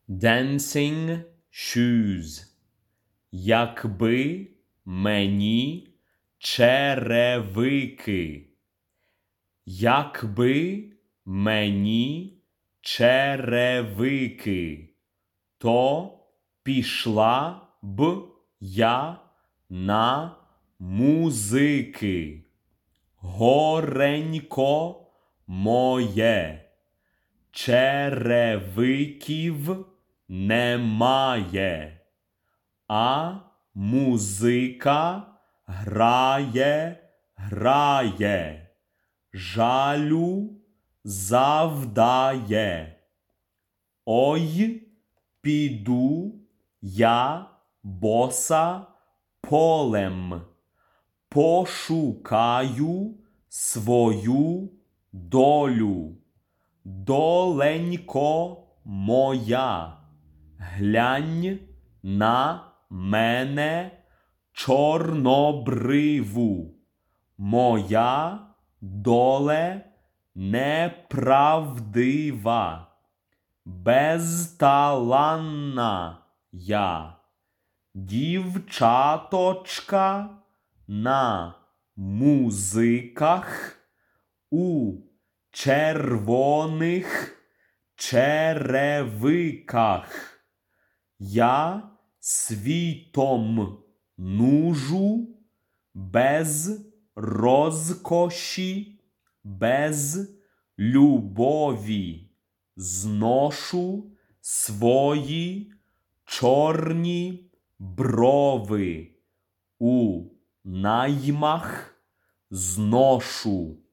Dancing shoes. Якби мені черевики. Якби мені черевики, то пішла б я на музики. Горенько моє, черевиків немає, а музика грає, жалю завдає. Ой, піду я боса полем, пошукаю свою долю. Доленько моя, глянь на мене чорнобриву. Моя доле неправдива, безталанна я. Дівчаточка на музиках у червоних черевиках. Я світом нужу без розкоші, без любові. Зношу свої чорні брови, у наймах зношу.